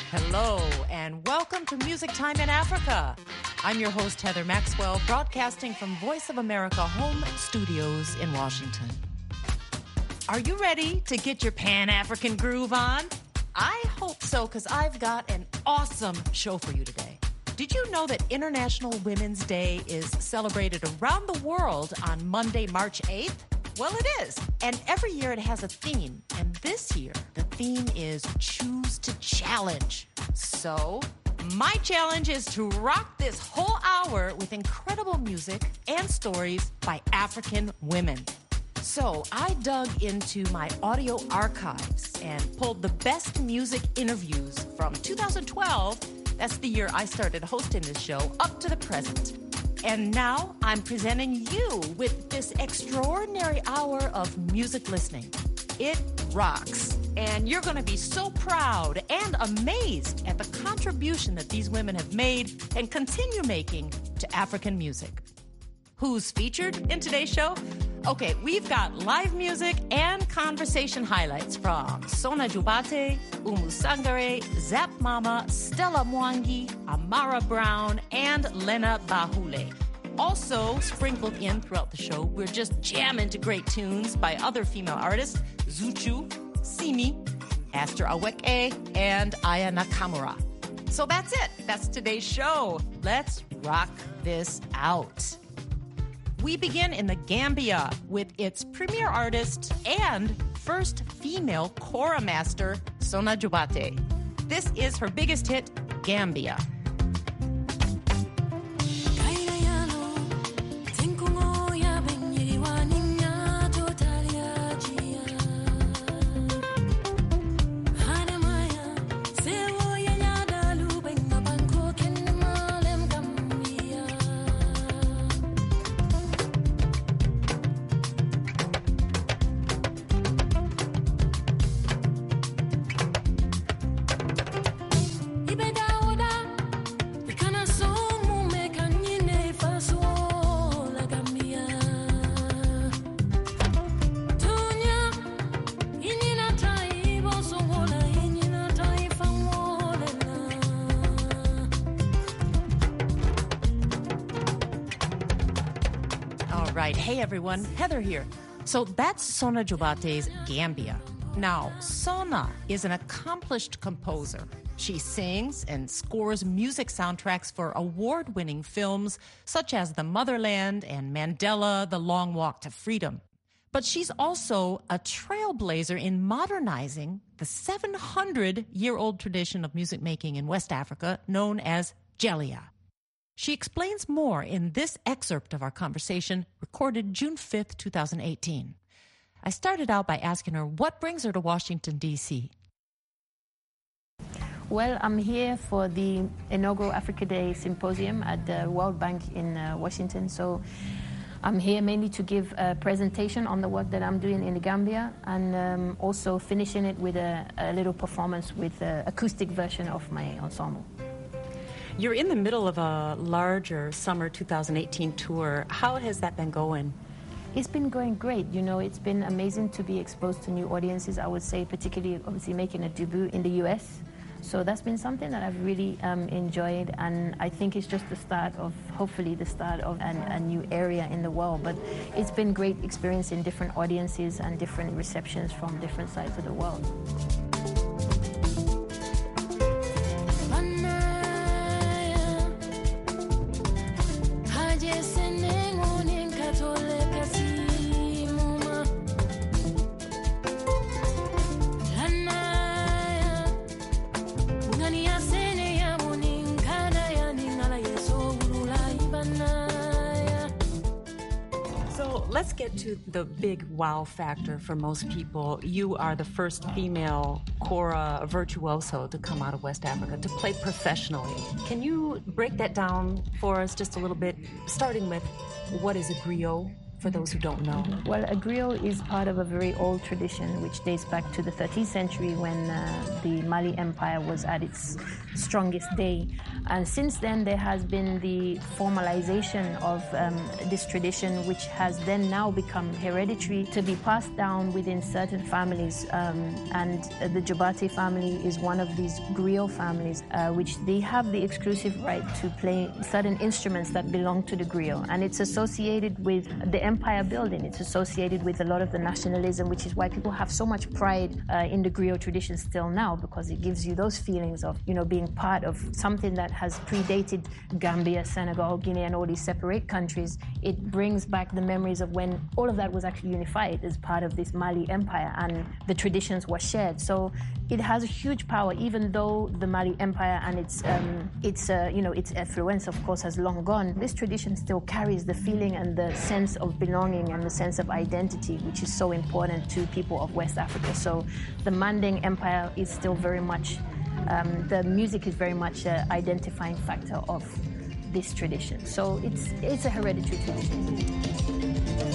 Hello, and welcome to Music Time in Africa. I'm your host, Heather Maxwell, broadcasting from Voice of America home studios in Washington. Are you ready to get your Pan-African groove on? I hope so, because I've got an awesome show for you today. Did you know that International Women's Day is celebrated around the world on Monday, March 8th? Well, it is. And every year it has a theme. And this year, the theme is Choose to Challenge. So, my challenge is to rock this whole hour with incredible music and stories by African women. So, I dug into my audio archives and pulled the best music interviews from 2012. That's the year I started hosting this show, up to the present. And now I'm presenting you with this extraordinary hour of music listening. It rocks. And you're going to be so proud and amazed at the contribution that these women have made and continue making to African music. Who's featured in today's show? Okay, we've got live music and conversation highlights from Sona Jubate, Umu Sangare, Zap Mama, Stella Mwangi, Amara Brown, and Lena Bahule. Also sprinkled in throughout the show, we're just jamming to great tunes by other female artists, Zuchu, Simi, Aster Aweke, and Aya Nakamura. So that's it. That's today's show. Let's rock this out. We begin in the Gambia with its premier artist and first female kora master, Sona Jubate. This is her biggest hit, Gambia. Hey everyone, Heather here. So that's Sona Jubate's Gambia. Now, Sona is an accomplished composer. She sings and scores music soundtracks for award-winning films such as The Motherland and Mandela, The Long Walk to Freedom. But she's also a trailblazer in modernizing the 700-year-old tradition of music making in West Africa known as Jelia. She explains more in this excerpt of our conversation, recorded June 5th, 2018. I started out by asking her what brings her to Washington, D.C. Well, I'm here for the inaugural Africa Day Symposium at the World Bank in Washington. So I'm here mainly to give a presentation on the work that I'm doing in the Gambia and also finishing it with a little performance with an acoustic version of my ensemble. You're in the middle of a larger summer 2018 tour. How has that been going? It's been going great. You know, it's been amazing to be exposed to new audiences, I would say, particularly obviously making a debut in the US. So that's been something that I've really enjoyed, and I think it's just the start of, hopefully the start of a new area in the world. But it's been great experiencing different audiences and different receptions from different sides of the world. Let's get to the big wow factor for most people. You are the first female kora virtuoso to come out of West Africa, to play professionally. Can you break that down for us just a little bit, starting with what is a griot? for those who don't know? Well, a griot is part of a very old tradition which dates back to the 13th century when the Mali Empire was at its strongest day. And since then, there has been the formalization of this tradition, which has then now become hereditary to be passed down within certain families. And the Jobate family is one of these griot families, which they have the exclusive right to play certain instruments that belong to the griot. And it's associated with the empire building. It's associated with a lot of the nationalism, which is why people have so much pride in the griot tradition still now, because it gives you those feelings of, being part of something that has predated Gambia, Senegal, Guinea, and all these separate countries. It brings back the memories of when all of that was actually unified as part of this Mali Empire, and the traditions were shared. So it has a huge power, even though the Mali Empire and its influence, of course, has long gone. This tradition still carries the feeling and the sense of belonging and the sense of identity, which is so important to people of West Africa. So the Manding Empire is still very much, the music is very much an identifying factor of this tradition. So it's a hereditary tradition.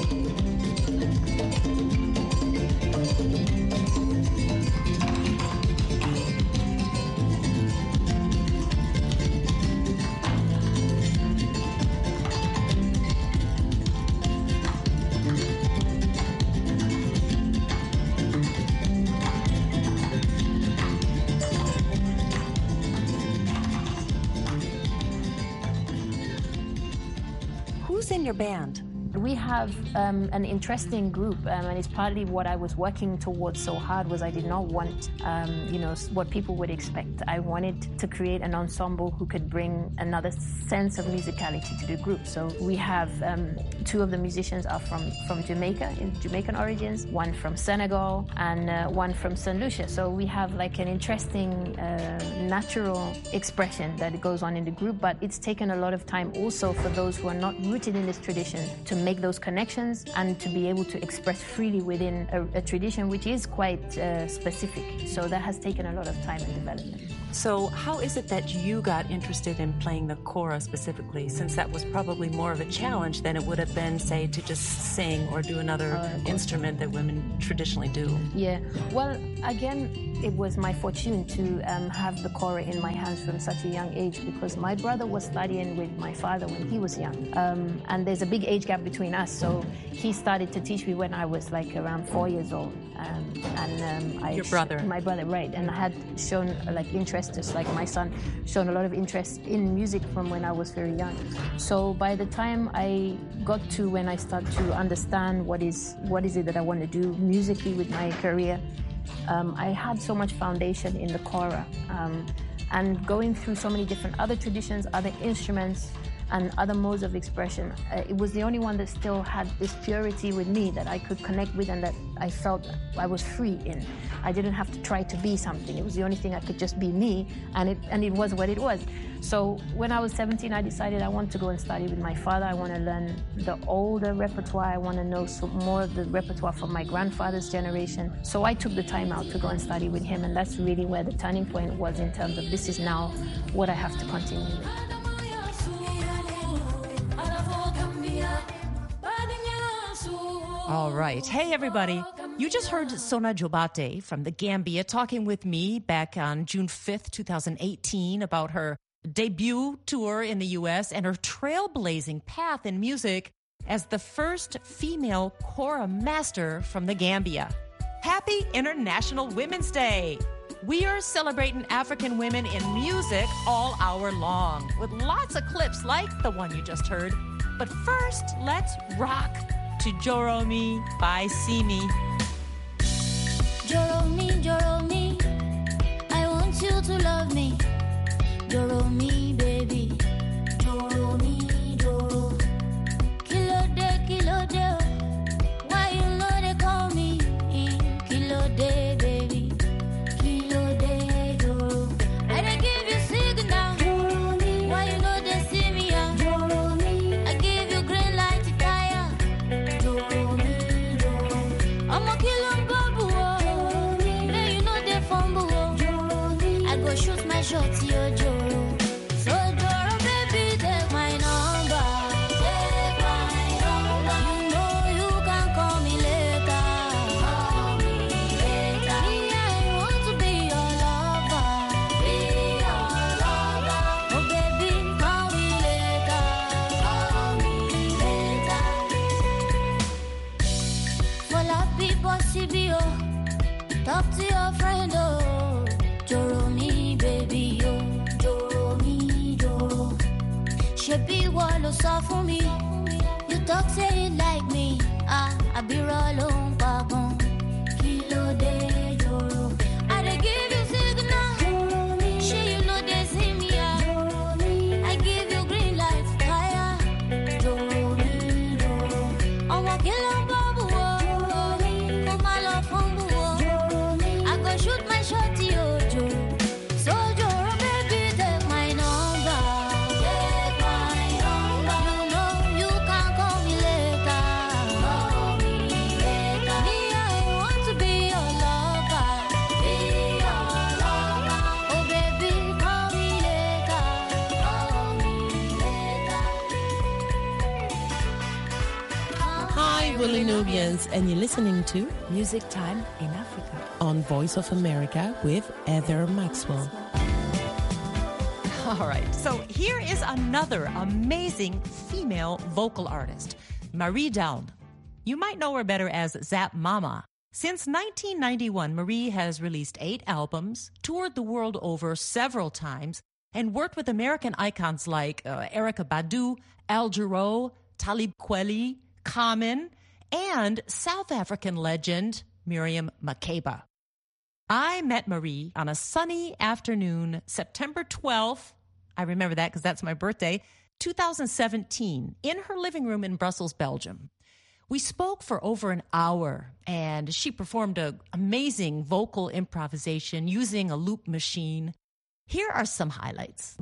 Who's in your band? We have an interesting group, and it's partly what I was working towards so hard was I did not want, what people would expect. I wanted to create an ensemble who could bring another sense of musicality to the group. So we have two of the musicians are from Jamaica, in Jamaican origins, one from Senegal, and one from St. Lucia. So we have like an interesting natural expression that goes on in the group, but it's taken a lot of time also for those who are not rooted in this tradition to make those connections and to be able to express freely within a tradition which is quite specific. So that has taken a lot of time and development. So how is it that you got interested in playing the kora specifically, since that was probably more of a challenge than it would have been, say, to just sing or do another instrument that women traditionally do? Yeah, well, again, it was my fortune to have the kora in my hands from such a young age, because my brother was studying with my father when he was young. And there's a big age gap between us, so he started to teach me when I was like around 4 years old. Your brother? My brother, right. And I had shown like interest, just like my son, shown a lot of interest in music from when I was very young. So by the time I got to when I start to understand what is it that I want to do musically with my career, I had so much foundation in the kora. And going through so many different other traditions, other instruments, and other modes of expression, it was the only one that still had this purity with me that I could connect with and that I felt I was free in. I didn't have to try to be something. It was the only thing I could just be me, and it was what it was. So when I was 17, I decided I want to go and study with my father. I want to learn the older repertoire. I want to know some more of the repertoire from my grandfather's generation. So I took the time out to go and study with him, and that's really where the turning point was in terms of this is now what I have to continue with. All right. Hey, everybody. You just heard Sona Jobate from the Gambia talking with me back on June 5th, 2018 about her debut tour in the U.S. and her trailblazing path in music as the first female kora master from the Gambia. Happy International Women's Day. We are celebrating African women in music all hour long with lots of clips like the one you just heard. But first, let's rock to Joromi by Simi. Joromi, Joromi, I want you to love me. Joromi, baby. Joromi, Joro. Kilo de, why you know they call me? Kilo de, baby. Kilo de, Joro. I dey give you signal. Joromi, why you know they see me? Joromi, I give you green light to fire. Joromi, Joro. I'm a killer babu. Now you know they fumble. Joromi, I go shoot my shot, yo, Joro. So Joro, baby, take my number. Take my number. You know so for me. You talk say it like me. I be rolling bagon. Kilo de joro. I dey give you signal. She you know they see me. I give you green light. Fire. Joro. I'm walking on babu. Come my love from bu. I go shoot my shot yo jo. So joro baby take my number. Take my number. You know you can call me later. Call me later. Me I want to be your lover. Be your lover. Oh baby call me later. Call me later. Hi, Willie Nubians, and you're listening to Music Time in Africa. on Voice of America with Heather Maxwell. All right, so here is another amazing female vocal artist, Marie Down. You might know her better as Zap Mama. Since 1991, Marie has released 8 albums, toured the world over several times, and worked with American icons like Erykah Badu, Al Jarreau, Talib Kweli, Common, and South African legend Miriam Makeba. I met Marie on a sunny afternoon, September 12th. I remember that because that's my birthday, 2017, in her living room in Brussels, Belgium. We spoke for over an hour, and she performed an amazing vocal improvisation using a loop machine. Here are some highlights.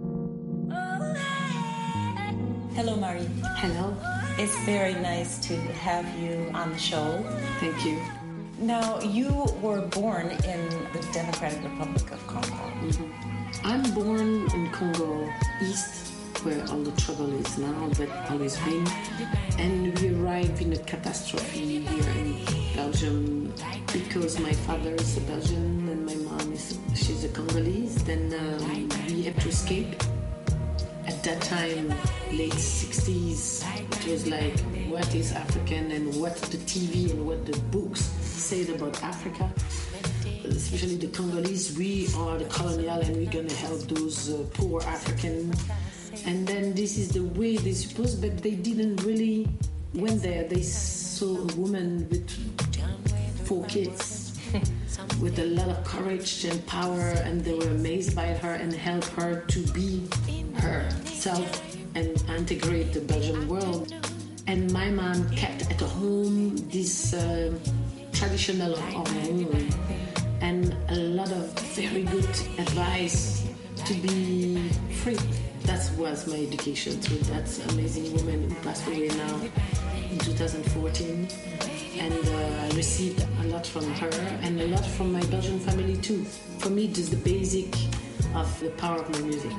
Hello, Marie. Hello. It's very nice to have you on the show. Thank you. Now, you were born in the Democratic Republic of Congo. I'm born in Congo East, where all the trouble is now, but always been. And we arrived in a catastrophe here in Belgium because my father is a Belgian and my mom she's a Congolese. Then we had to escape. At that time, late 60s, it was like, what is African and what the TV and what the books said about Africa. Especially the Congolese, we are the colonial and we're gonna help those poor African. And then this is the way they supposed, but they didn't really went there. They saw a woman with 4 kids with a lot of courage and power, and they were amazed by her and helped her to be herself and integrate the Belgian world. And my mom kept at home this traditional hormone and a lot of very good advice to be free. That was my education to that amazing woman who passed away now in 2014. And I received a lot from her and a lot from my Belgian family too. For me, it is the basic of the power of my music.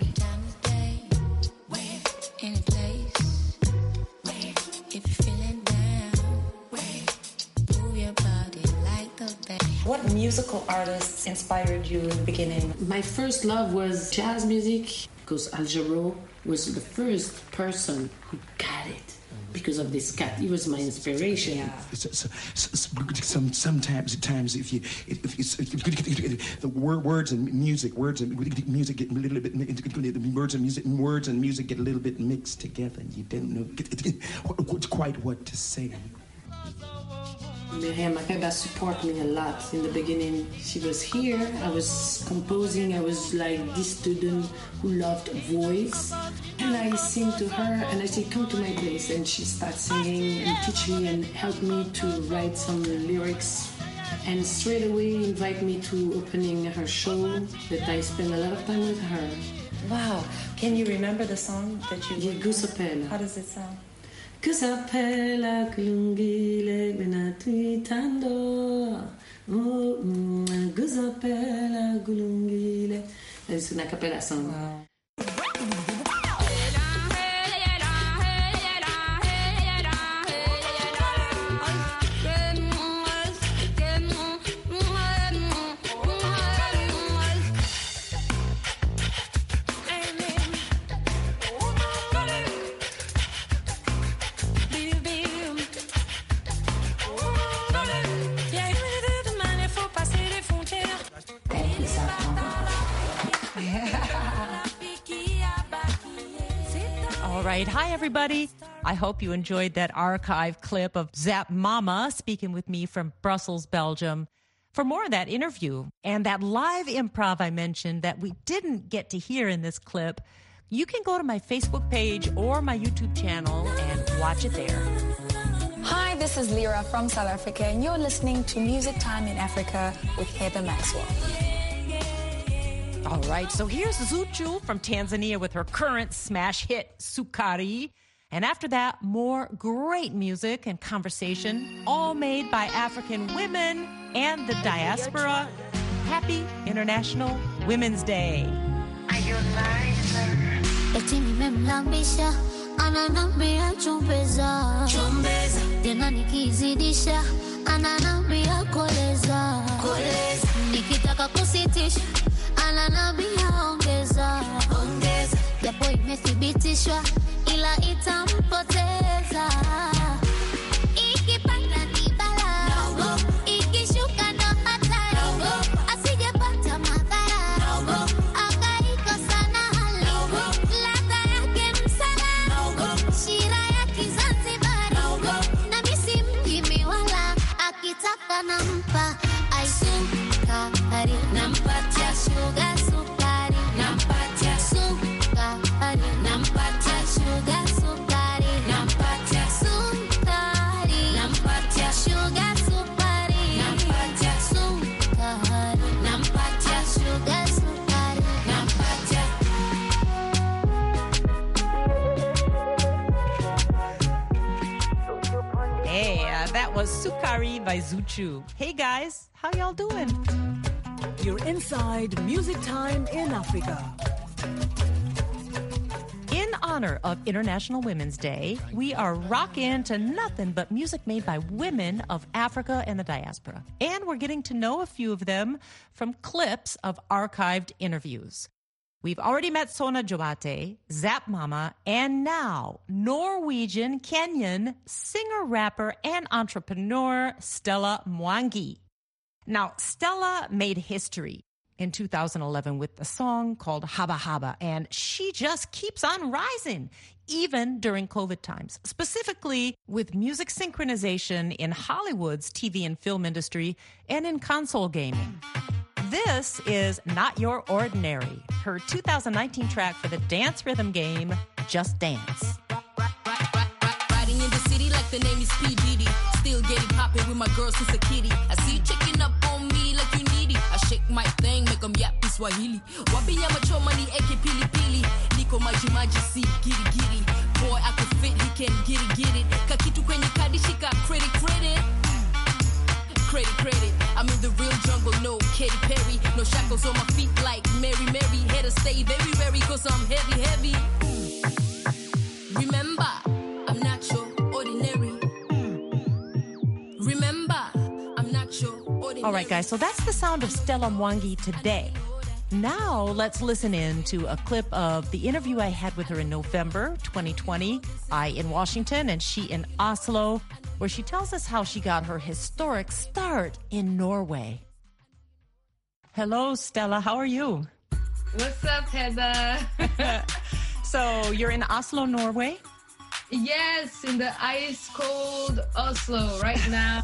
What musical artists inspired you in the beginning? My first love was jazz music because Al Jarreau was the first person who got it. Because of this cat, he was my inspiration. Yeah. Sometimes if the words and music get a little bit words and music get a little bit mixed together, and you don't know quite what to say. Miriam Makeba supported me a lot in the beginning. She was here, I was composing, I was like this student who loved voice. And I sing to her and I say, come to my place. And she starts singing and teach me and help me to write some lyrics. And straight away invite me to opening her show that I spend a lot of time with her. Wow. Can you remember the song that you... Yeah, Gusapela. How does it sound? Gusapela kulungile benatuitando. Gusapela kulungile. It's an a cappella song. Wow. right. Hi, everybody. I hope you enjoyed that archive clip of Zap Mama speaking with me from Brussels, Belgium. For more of that interview and that live improv I mentioned that we didn't get to hear in this clip, you can go to my Facebook page or my YouTube channel and watch it there. Hi, this is Lyra from South Africa, and you're listening to Music Time in Africa with Heather Maxwell. All right, so here's Zuchu from Tanzania with her current smash hit, Sukari. And after that, more great music and conversation, all made by African women and the diaspora. Happy International Women's Day. Eti nimemlambisha ananambia chumbeza tena nikizidisha ananambia koleza nikitaka kusitisha ananambia ongeza japo imethibitishwa ila itampoteza ikipanda ni bala ikishuka ndo hatari asijapata madhara akaikosa na hali ladha yake msala shira ya Kizanzibari na misi mjimi wala akitaka nampa aisukari nampatia sugar sukari nampatia sukari nampatia sugar sukari nampatia sukari nampatia sugar sukari nampatia sukari nampatia sugar sukari nampatia. Hey, that was Sukari by Zuchu. Hey guys, how y'all doing? You're inside Music Time in Africa. In honor of International Women's Day, we are rocking to nothing but music made by women of Africa and the diaspora. And we're getting to know a few of them from clips of archived interviews. We've already met Sona Joate, Zap Mama, and now Norwegian, Kenyan, singer, rapper, and entrepreneur Stella Mwangi. Now, Stella made history in 2011 with a song called Haba Haba, and she just keeps on rising, even during COVID times, specifically with music synchronization in Hollywood's TV and film industry and in console gaming. This is Not Your Ordinary, her 2019 track for the dance rhythm game, Just Dance. Riding in the city like the name is P. Diddy. Still getting poppin' with my girl since a kitty. I see you checking up on me like you needy. I shake my thing, make them yap in Swahili. Wabi ya machoma ni eke pili pili. Niko maji maji si giri giri. Boy, I can fit, he can get it. Kakitu kwenye kadi, shika credit. Credit. I'm in the real jungle, no Katy Perry. No shackles on my feet like Mary. Had to stay very wary cause I'm heavy. Remember, I'm not your ordinary. Remember, I'm not your ordinary. All right, guys, so that's the sound of Stella Mwangi today. Now let's listen in to a clip of the interview I had with her in November 2020. I in Washington and she in Oslo, where she tells us how she got her historic start in Norway. Hello, Stella. How are you? What's up, Heather? So you're in Oslo, Norway? Yes, in the ice-cold Oslo right now.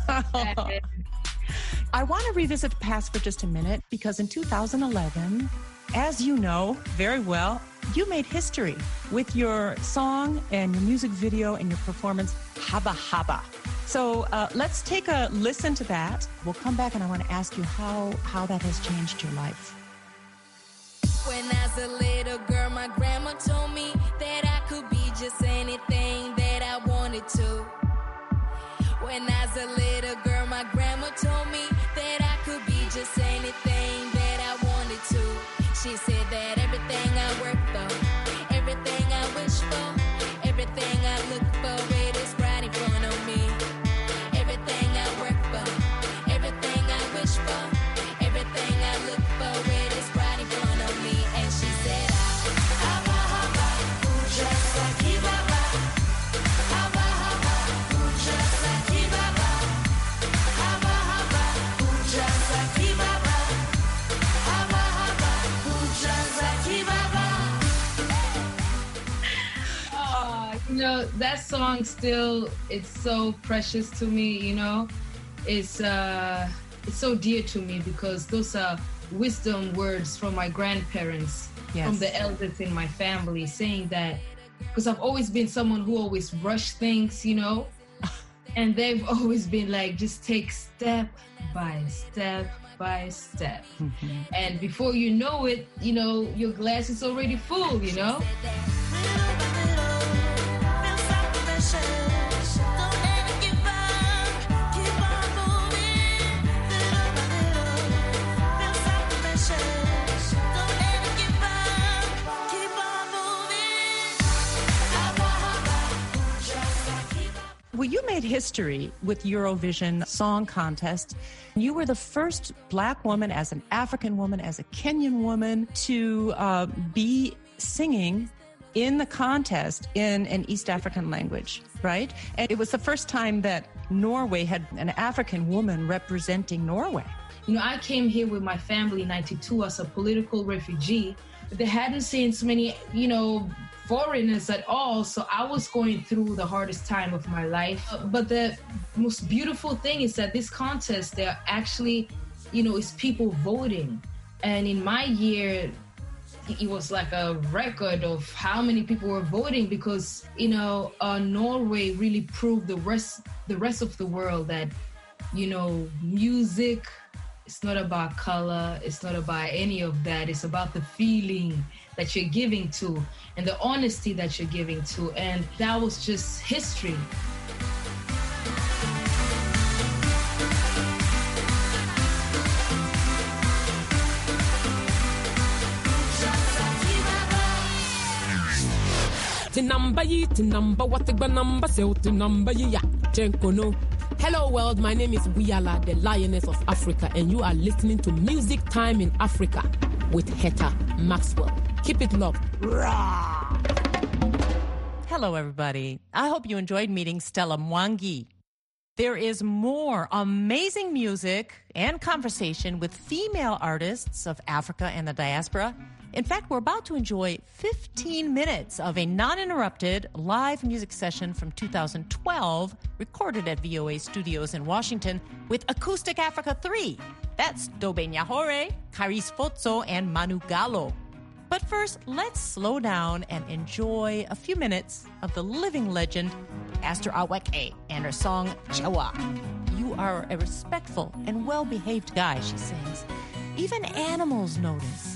I want to revisit the past for just a minute because in 2011, as you know very well, you made history with your song and your music video and your performance, Haba Haba. So let's take a listen to that. We'll come back and I want to ask you how that has changed your life. When as a little girl, my grandma told me that I could be just anything that I wanted to. When as a little girl, my grandma told me that I could be just anything that I wanted to. She said that everything I work for, everything I wish for, everything I look for, it is right in front of me. Everything I work for, everything I wish for, everything I look for, it is right in front of me. And she said that song still, it's so precious to me, It's so dear to me because those are wisdom words from my grandparents, from the elders in my family, saying that, because I've always been someone who always rush things, and they've always been like, just take step by step by step. And before you know it, your glass is already full, Well, you made history with Eurovision Song Contest. You were the first Black woman, as an African woman, as a Kenyan woman, to be singing in the contest in an East African language, right? And it was the first time that Norway had an African woman representing Norway. I came here with my family in 92 as a political refugee. They hadn't seen so many, foreigners at all, so I was going through the hardest time of my life. But the most beautiful thing is that this contest, there are actually, is people voting. And in my year, it was like a record of how many people were voting because, Norway really proved the rest of the world that, music, it's not about color, it's not about any of that. It's about the feeling that you're giving to and the honesty that you're giving to. And that was just history. Hello world, my name is Buyala, the Lioness of Africa, and you are listening to Music Time in Africa with Heather Maxwell. Keep it locked. Hello, everybody. I hope you enjoyed meeting Stella Mwangi. There is more amazing music and conversation with female artists of Africa and the diaspora. In fact, we're about to enjoy 15 minutes of a non-interrupted live music session from 2012, recorded at VOA Studios in Washington with Acoustic Africa 3. That's Dobe Nyahore, Karis Fotso, and Manu Gallo. But first, let's slow down and enjoy a few minutes of the living legend, Aster Aweke, and her song, Chewa. You are a respectful and well-behaved guy, she sings. Even animals notice.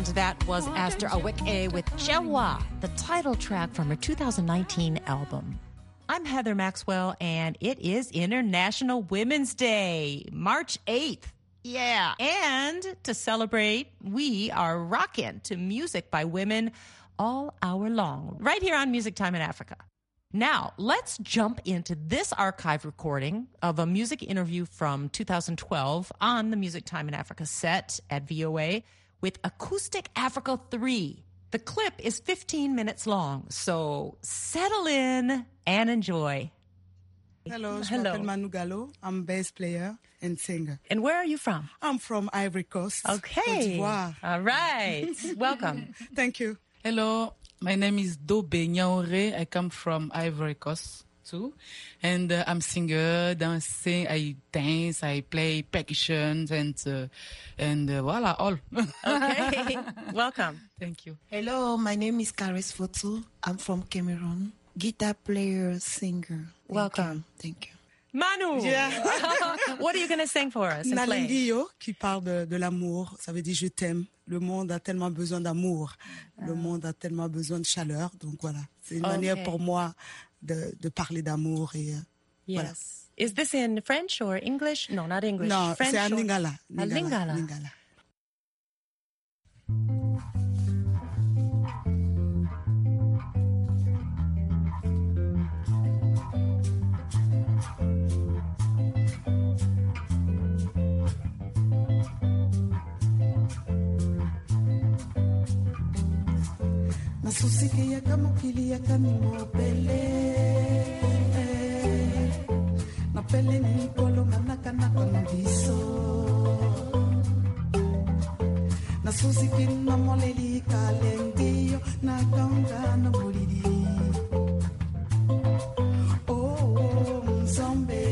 And that was Aster Aweke with Chewa, the title track from her 2019 album. I'm Heather Maxwell, and it is International Women's Day, March 8th. Yeah. And to celebrate, we are rocking to music by women all hour long, right here on Music Time in Africa. Now, let's jump into this archive recording of a music interview from 2012 on the Music Time in Africa set at VOA with Acoustic Africa 3. The clip is 15 minutes long, so settle in and enjoy. Hello, je m'appelle Manu Gallo. I'm a bass player and singer. And where are you from? I'm from Ivory Coast. Okay. Côte d'Ivoire. All right. Welcome. Thank you. Hello, my name is Dobe Nyaore. I come from Ivory Coast too. And I'm singer, dancing, I dance, I play percussion and voila, all. Okay. Welcome. Thank you. Hello, my name is Karis Fotu. I'm from Cameroon. Guitar player, singer. Welcome. Thank you. Manu, Yeah. What are you going to sing for us? Nalingio, qui parle de l'amour. Ça veut dire je t'aime. Le monde a tellement besoin d'amour. Le monde a tellement besoin de chaleur. Donc voilà, c'est une manière pour moi de parler d'amour. Et, voilà. Is this in French or English? No, not English. Non, French c'est en or... Lingala. Lingala. Lingala. Nasusikia kama kilia kani mopele na pele ni polo manaka na kono biso nasusikia na moleli kalendio na gonga na bolidi oh mzombe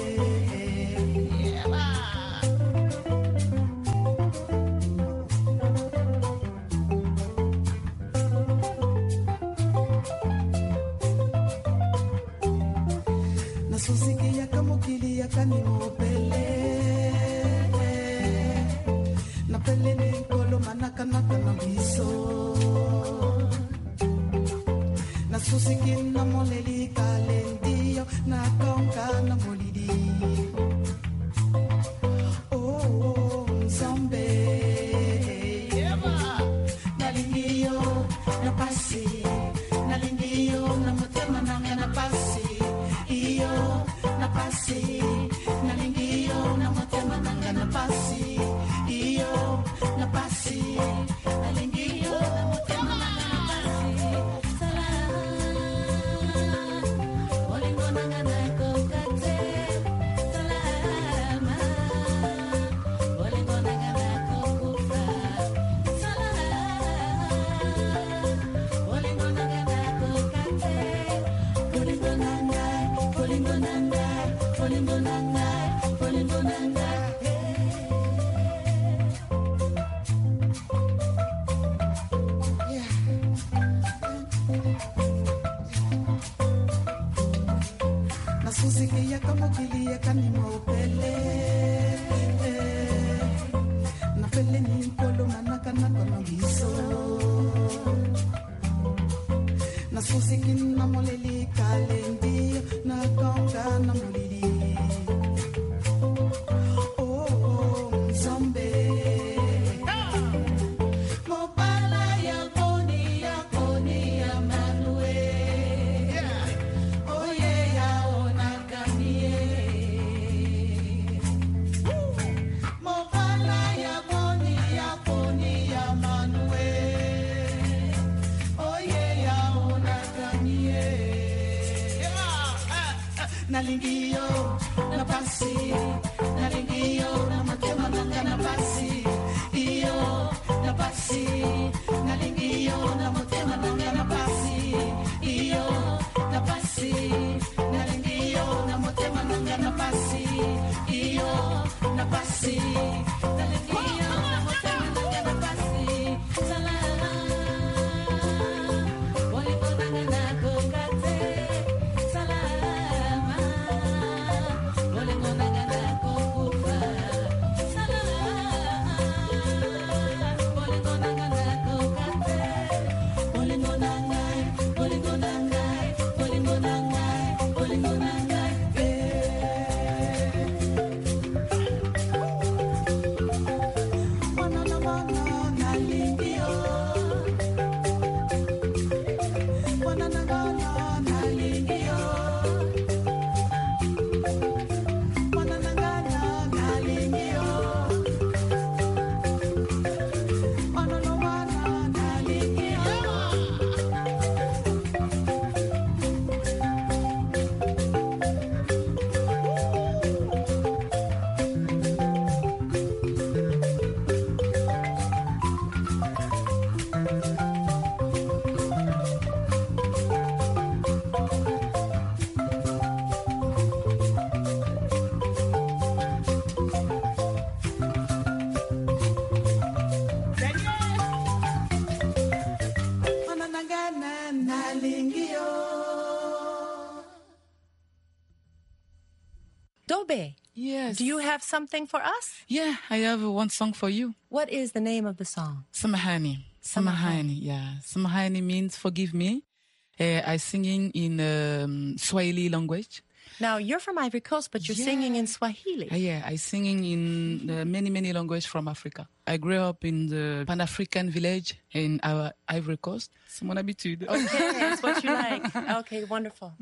Nasusikia kama kilia kani mopele na pele ni kolo manaka na kana biso Nasusikia na moleli kalendio na konga na molidi oh zombe nalingio na pasi nalingio na mutema nanga na pasi iyo na pasi nalingio na mutema nanga na pasi iyo na pasi nalingio na mutema nanga na pasi salama olingo nanga na kokate salama olingo nanga na kokufa salama olingo nanga na kokate olingo nanga olingo nanga olingo nanga olingo nanga Nasusikia kama kilia kani mopele na pele ni polo manaka na kono biso Nasusikia na moleli kalendio na konga na molidi oh zombe Mopala ya koni ya manue oh yeah ya onakanie Mopala ya koni ya manue oh yeah ya onakanie Nalingio na pasi nalingio na matema nanga na pasi iyo na pasi nalingio na matema nanga na pasi iyo na pasi nalingio na matema nanga na pasi iyo na pasi nalingio na matema nanga na pasi salama olingo nanga na kokate salama olingo nanga na kokufa salama olingo nanga na Dobe. Yes. Do you have something for us? Yeah, I have one song for you. What is the name of the song? Samahani. Samahani, yeah. Samahani means forgive me. I singing in Swahili language. Now, you're from Ivory Coast, but you're singing in Swahili. Yeah, I singing in many languages from Africa. I grew up in the Pan-African village in our Ivory Coast. C'est mon habitude. Okay, that's what you like. Okay, wonderful.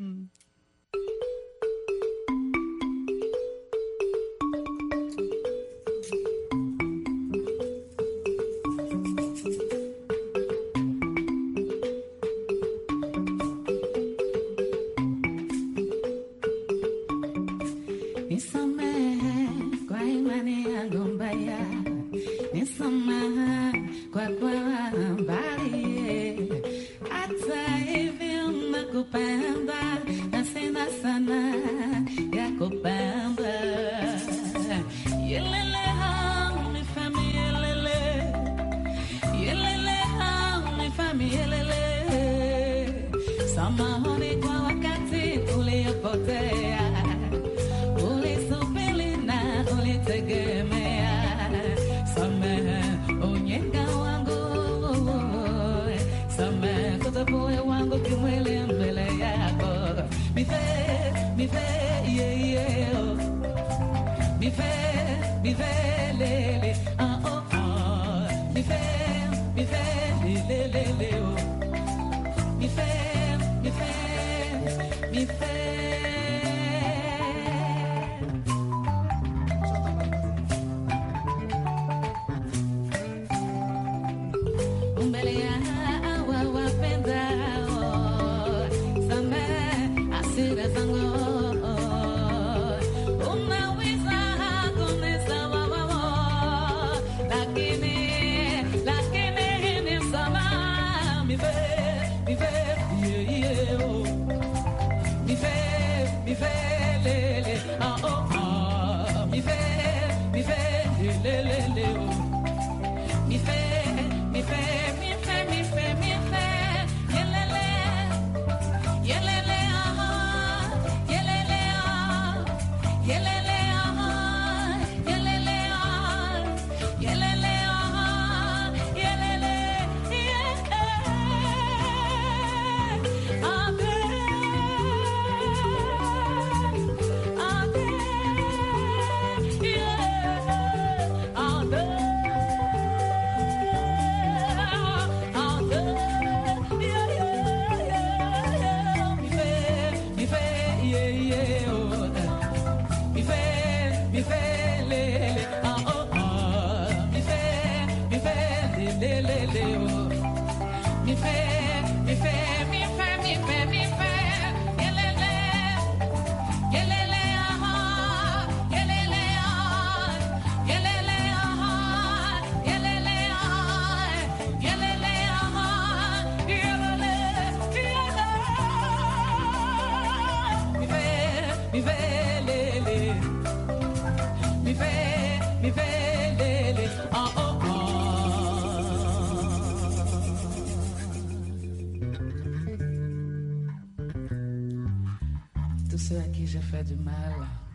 Tous ceux à qui j'ai fait du mal,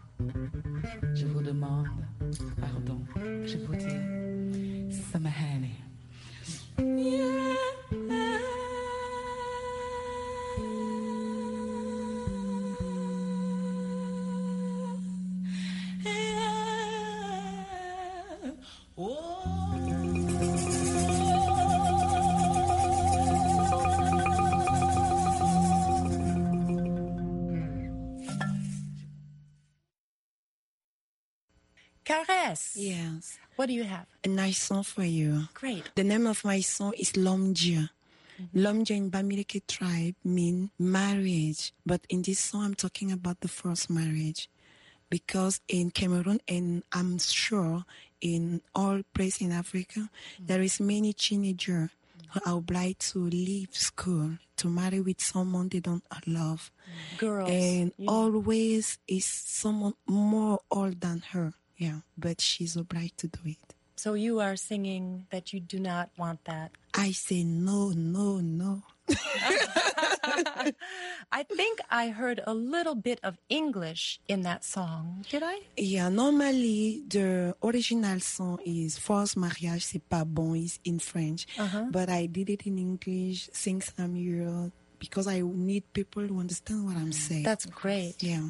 je vous demande pardon. Je vous dis Samahani. Caress. Yes. What do you have? A nice song for you. Great. The name of my song is Lomdia. Lomdia in Bamileke tribe mean marriage. But in this song, I'm talking about the first marriage. Because in Cameroon, and I'm sure in all places in Africa, there is many teenagers who are obliged to leave school to marry with someone they don't love. Girls. And always is someone more old than her. Yeah, but she's obliged to do it. So you are singing that you do not want that. I say no, no, no. I think I heard a little bit of English in that song. Did I? Yeah, normally the original song is Force Mariage, c'est pas bon, is in French. But I did it in English, sing some here, because I need people to understand what I'm saying. That's great. Yeah.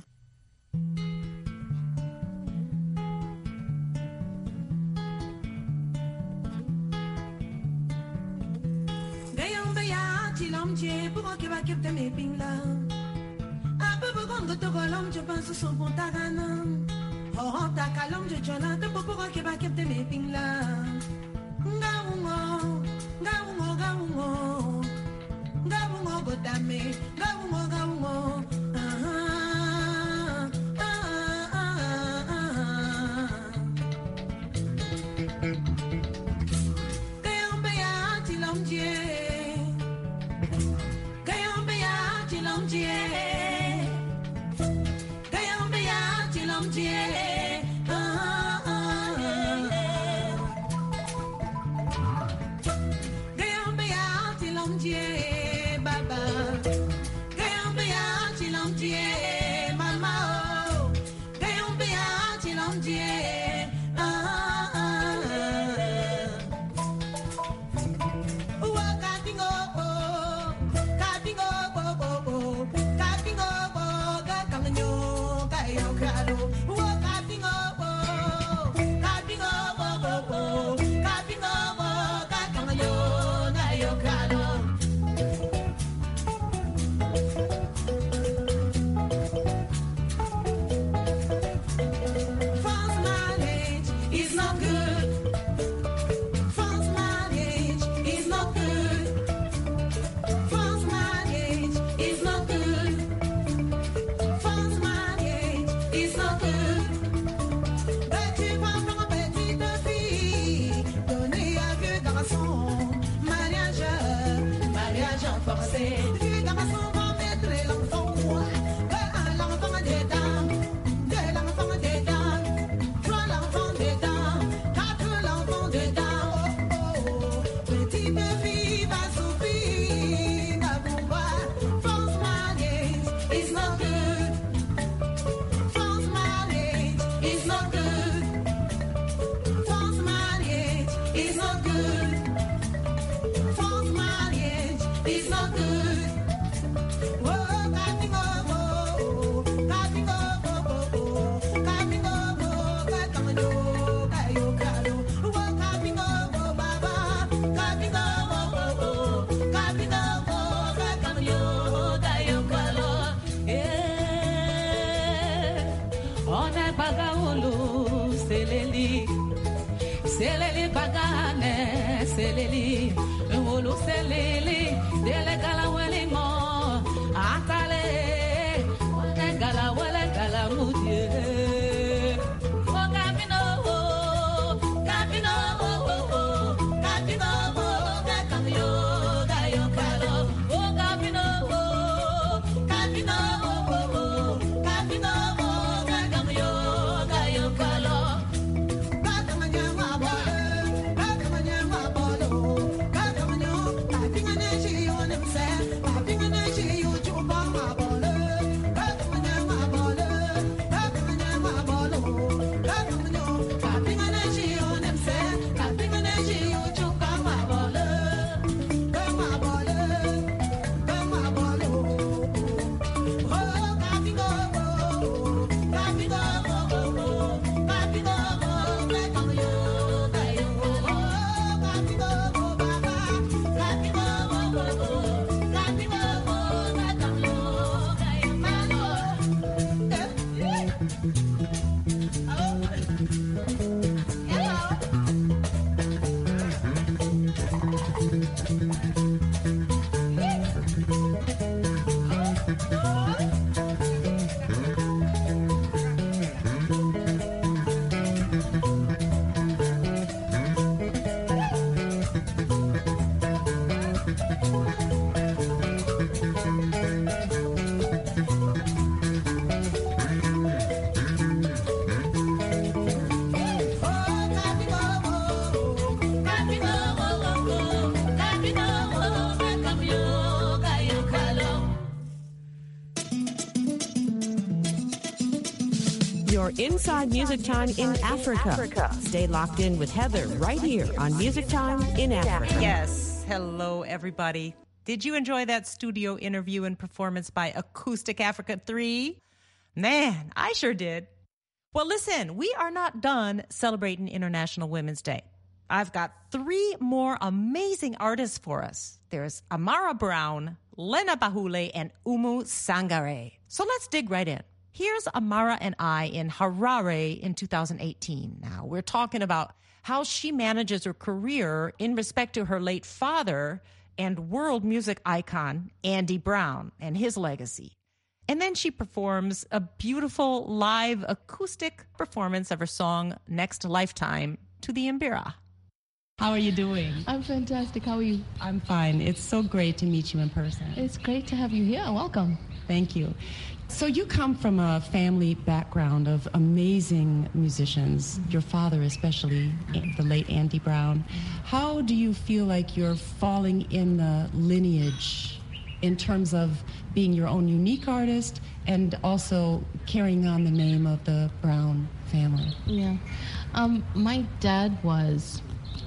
Seleli bagane, seleli, ulu seleli, dele gala weli mo, atale, wale gala mudie. Oh Gabino, Gabino, Gabino, Gabino, Gayo Kalo. Oh Gabino, Gabino, Gabino, Gabino, Gayo Kalo. Inside Music Time in Africa. Stay locked in with Heather right here on Music Time in Africa. Yes. Hello, everybody. Did you enjoy that studio interview and performance by Acoustic Africa 3? Man, I sure did. Well, listen, we are not done celebrating International Women's Day. I've got 3 more amazing artists for us. There's Amara Brown, Lena Bahule, and Umu Sangare. So let's dig right in. Here's Amara and I in Harare in 2018. Now, we're talking about how she manages her career in respect to her late father and world music icon, Andy Brown, and his legacy. And then she performs a beautiful live acoustic performance of her song Next Lifetime to the Mbira. How are you doing? I'm fantastic. How are you? I'm fine. It's so great to meet you in person. It's great to have you here. Welcome. Thank you. So you come from a family background of amazing musicians, your father especially, the late Andy Brown. How do you feel like you're falling in the lineage in terms of being your own unique artist and also carrying on the name of the Brown family? Yeah. My dad was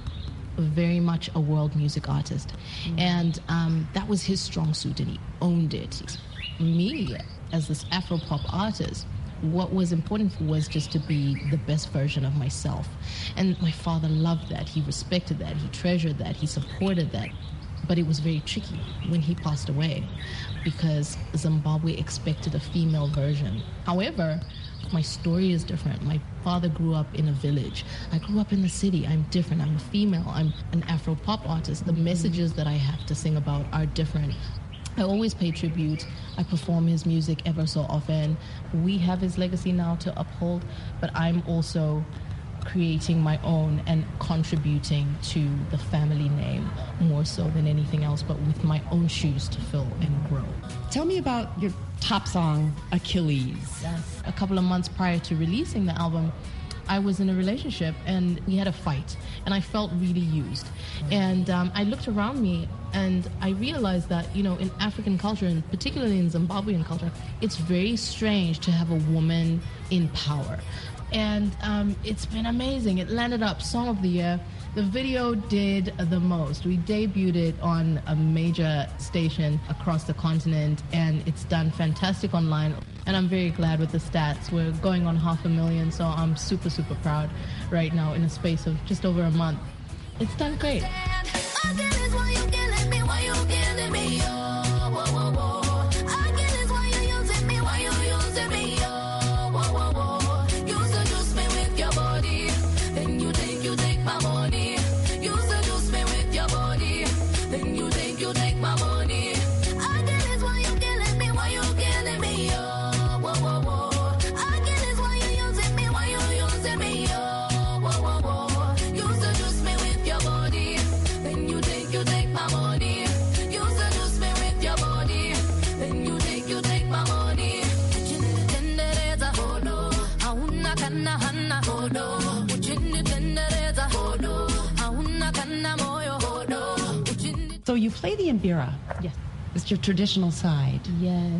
very much a world music artist, and that was his strong suit, and he owned it. Me, as this Afro-pop artist, what was important was just to be the best version of myself. And my father loved that. He respected that. He treasured that. He supported that. But it was very tricky when he passed away because Zimbabwe expected a female version. However, my story is different. My father grew up in a village. I grew up in the city. I'm different. I'm a female. I'm an Afro-pop artist. The messages that I have to sing about are different. I always pay tribute. I perform his music ever so often. We have his legacy now to uphold, but I'm also creating my own and contributing to the family name more so than anything else, but with my own shoes to fill and grow. Tell me about your top song, Achilles. Yes. A couple of months prior to releasing the album, I was in a relationship and we had a fight and I felt really used. And I looked around me and I realized that, you know, in African culture and particularly in Zimbabwean culture, it's very strange to have a woman in power. And it's been amazing. It landed up Song of the Year. The video did the most. We debuted it on a major station across the continent, and it's done fantastic online. And I'm very glad with the stats. We're going on 500,000, so I'm super, super proud right now in a space of just over a month. It's done great. So you play the Mbira? Yes. It's your traditional side? Yes.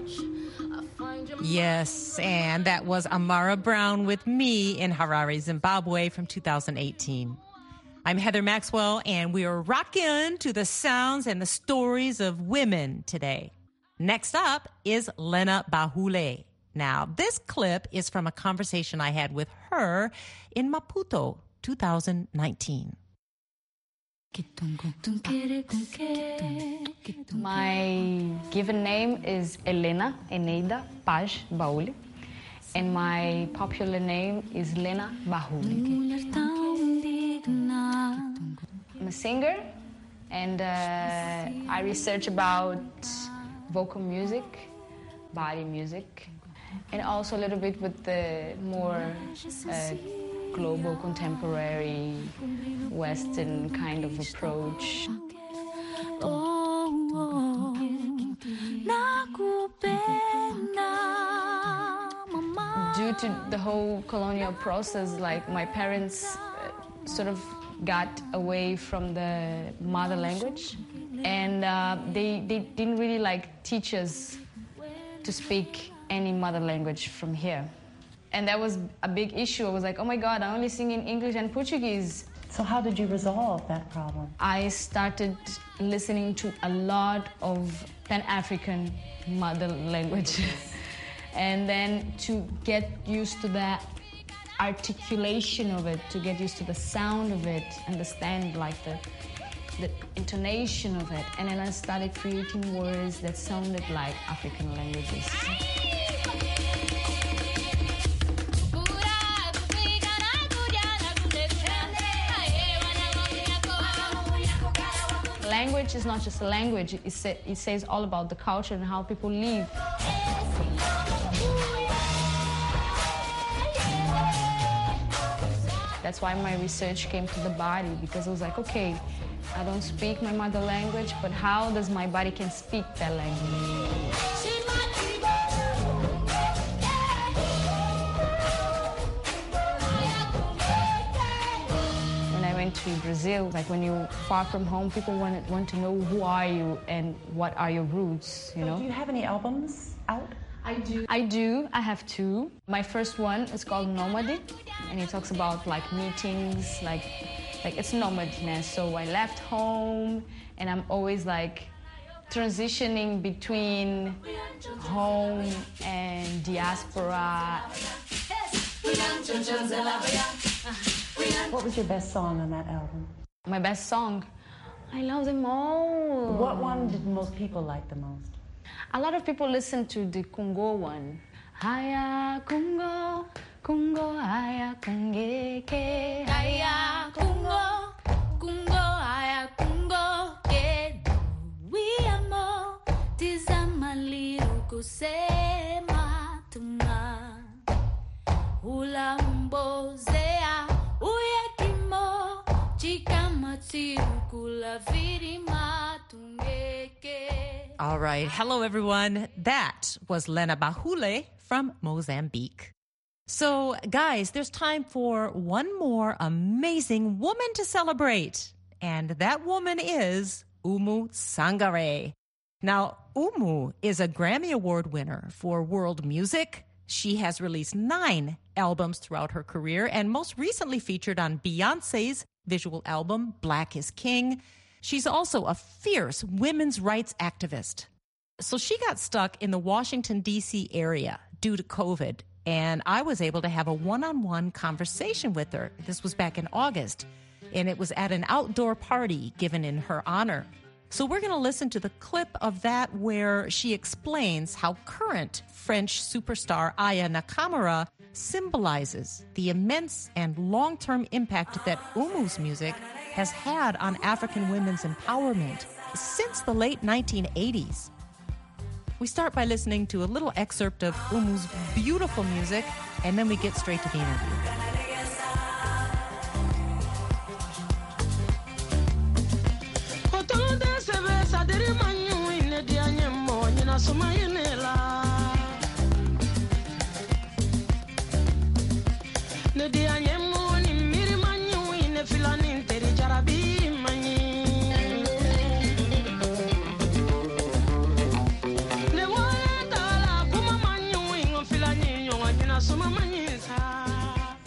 Yes, and that was Amara Brown with Me in Harare, Zimbabwe from 2018. I'm Heather Maxwell, and we are rocking to the sounds and the stories of women today. Next up is Lena Bahule. Now, this clip is from a conversation I had with her in Maputo, 2019. My given name is Elena Eneida Paz Baule, and my popular name is Lena Bahule. I'm a singer, and I research about vocal music, body music, and also a little bit with the more global, contemporary, Western kind of approach. Due to the whole colonial process, like my parents sort of got away from the mother language, and they didn't really like teach us to speak any mother language from here. And that was a big issue. I was like, oh my God, I only sing in English and Portuguese. So how did you resolve that problem? I started listening to a lot of Pan-African mother language. And then to get used to the articulation of it, to get used to the sound of it, understand like the intonation of it. And then I started creating words that sounded like African languages. Language is not just a language, it says all about the culture and how people live. That's why my research came to the body, because I was like, okay, I don't speak my mother language, but how does my body can speak that language? To Brazil, like when you're far from home, people want to know who are you and what are your roots, you know? Do you have any albums out? I do. I have two. My first one is called Nomade, and it talks about like meetings, like it's nomadness. So I left home, and I'm always like transitioning between home and diaspora. What was your best song on that album? My best song? I love them all. What one did most people like the most? A lot of people listen to the Congo one. Haya Congo, Congo, haya Congeke. Haya Congo, Congo, haya Congo. Que we amo, tizamali ukusema tunga. Ulambozea, uyekimo, chikamati ukula virima tungeke. All right. Hello, everyone. That was Lena Bahule from Mozambique. So, guys, there's time for one more amazing woman to celebrate. And that woman is Oumou Sangaré. Now, Oumou is a Grammy Award winner for world music. She has released 9 albums throughout her career and most recently featured on Beyoncé's visual album, Black is King. She's also a fierce women's rights activist. So she got stuck in the Washington, D.C. area due to COVID, and I was able to have a one-on-one conversation with her. This was back in August, and it was at an outdoor party given in her honor. So we're going to listen to the clip of that where she explains how current French superstar Aya Nakamura symbolizes the immense and long-term impact that Oumou's music has had on African women's empowerment since the late 1980s. We start by listening to a little excerpt of Oumou's beautiful music, and then we get straight to the interview.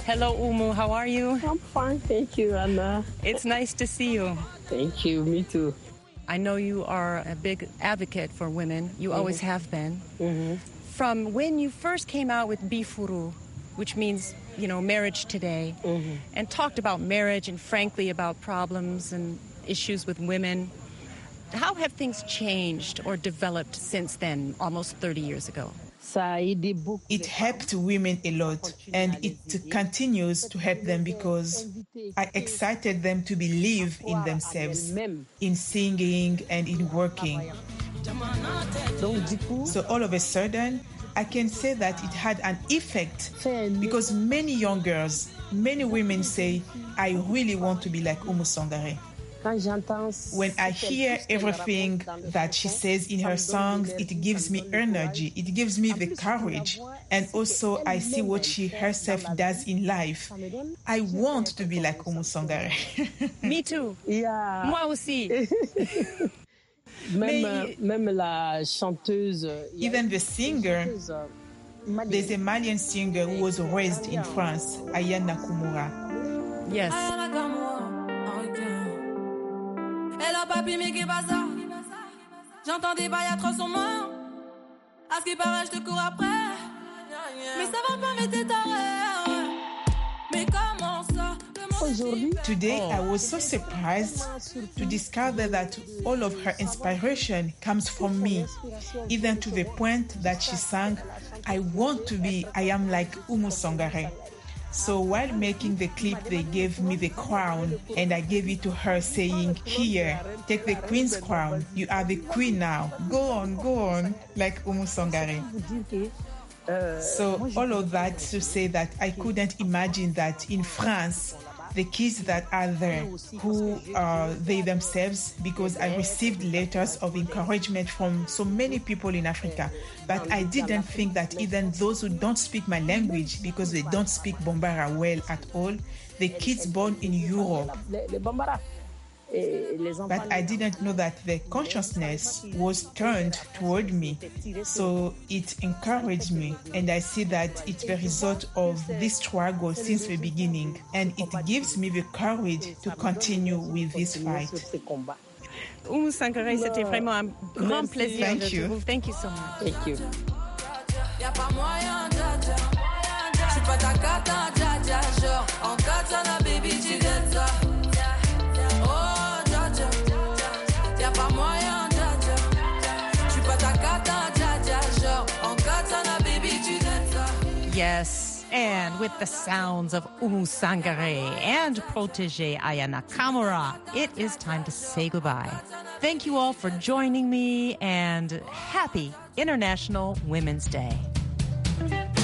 Hello, Umu. How are you? I'm fine, thank you, Anna. It's nice to see you. Thank you, me too. I know you are a big advocate for women. You always have been. From when you first came out with Bifuru, which means, marriage today, and talked about marriage and frankly about problems and issues with women, how have things changed or developed since then, almost 30 years ago? It helped women a lot, and it continues to help them because I excited them to believe in themselves, in singing and in working. So all of a sudden, I can say that it had an effect because many young girls, many women say, I really want to be like Oumou Sangaré. When I hear everything that she says in her songs, it gives me energy, it gives me the courage, and also I see what she herself does in life. I want to be like Oumou Sangaré. Me too. Yeah. Moi aussi. Même la chanteuse. Even the singer, there's a Malian singer who was raised in France, Aya Nakamura. Yes. Hello papi, mais qu'est pas ça? J'entends des bails atroces sur moi. À ce qui paraît, je te cours après. Mais ça va pas, mais t'es taré. Mais comment ça? Today, I was so surprised to discover that all of her inspiration comes from me, even to the point that she sang, I am like Oumou Sangaré. So while making the clip, they gave me the crown and I gave it to her saying, here, take the queen's crown. You are the queen now. Go on, like Oumou Sangaré. So all of that to say that I couldn't imagine that in France, the kids that are there, who are they themselves, because I received letters of encouragement from so many people in Africa, but I didn't think that even those who don't speak my language, because they don't speak Bambara well at all, the kids born in Europe. But I didn't know that the consciousness was turned toward me. So it encouraged me. And I see that it's the result of this struggle since the beginning. And it gives me the courage to continue with this fight. Oumou Sangaré, c'était vraiment un grand plaisir. Thank you. Thank you so much. Thank you. Y'a pas moyen, dja. J'suis pas ta cata, dja. Genre, en katana, baby, tu gagnes ça. Oh, dja. Y'a pas moyen, dja. J'suis pas ta cata, dja. Genre, en katana, baby, tu gagnes ça. Yes, and with the sounds of Oumou Sangaré and protégé Aya Nakamura, it is time to say goodbye. Thank you all for joining me, and happy International Women's Day.